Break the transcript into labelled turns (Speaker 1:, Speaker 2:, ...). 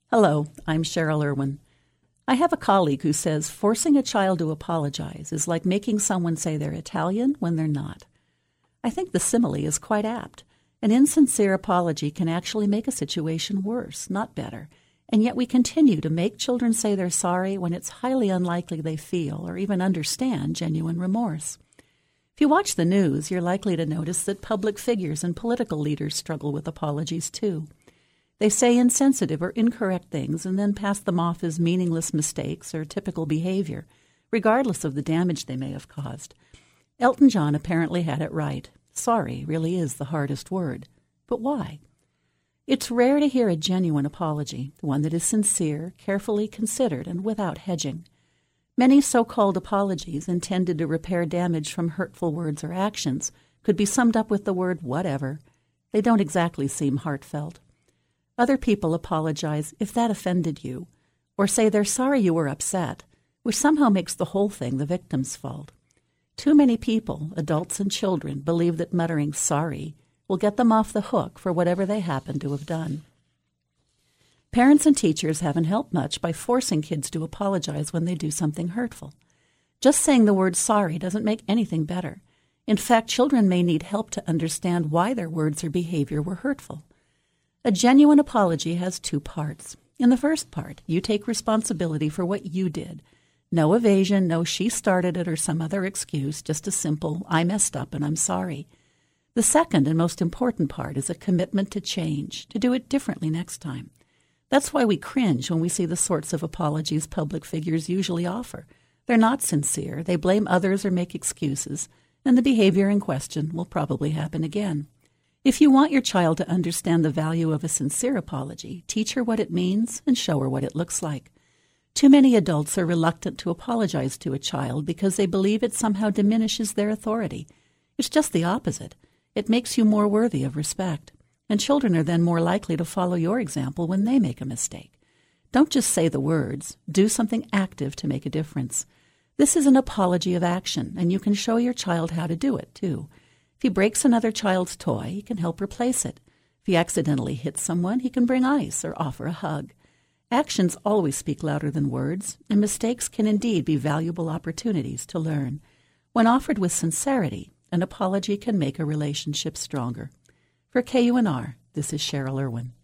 Speaker 1: Hello, I'm Cheryl Irwin. I have a colleague who says forcing a child to apologize is like making someone say they're Italian when they're not. I think the simile is quite apt. An insincere apology can actually make a situation worse, not better, and yet we continue to make children say they're sorry when it's highly unlikely they feel or even understand genuine remorse. If you watch the news, you're likely to notice that public figures and political leaders struggle with apologies too. They say insensitive or incorrect things and then pass them off as meaningless mistakes or typical behavior, regardless of the damage they may have caused. Elton John apparently had it right. Sorry really is the hardest word. But why? It's rare to hear a genuine apology, one that is sincere, carefully considered, and without hedging. Many so-called apologies intended to repair damage from hurtful words or actions could be summed up with the word whatever. They don't exactly seem heartfelt. Other people apologize if that offended you, or say they're sorry you were upset, which somehow makes the whole thing the victim's fault. Too many people, adults and children, believe that muttering sorry will get them off the hook for whatever they happen to have done. Parents and teachers haven't helped much by forcing kids to apologize when they do something hurtful. Just saying the word sorry doesn't make anything better. In fact, children may need help to understand why their words or behavior were hurtful. A genuine apology has two parts. In the first part, you take responsibility for what you did. No evasion, no she started it or some other excuse, just a simple, I messed up and I'm sorry. The second and most important part is a commitment to change, to do it differently next time. That's why we cringe when we see the sorts of apologies public figures usually offer. They're not sincere, they blame others or make excuses, and the behavior in question will probably happen again. If you want your child to understand the value of a sincere apology, teach her what it means and show her what it looks like. Too many adults are reluctant to apologize to a child because they believe it somehow diminishes their authority. It's just the opposite. It makes you more worthy of respect. And children are then more likely to follow your example when they make a mistake. Don't just say the words. Do something active to make a difference. This is an apology of action, and you can show your child how to do it, too. If he breaks another child's toy, he can help replace it. If he accidentally hits someone, he can bring ice or offer a hug. Actions always speak louder than words, and mistakes can indeed be valuable opportunities to learn. When offered with sincerity, an apology can make a relationship stronger. For KUNR, this is Cheryl Irwin.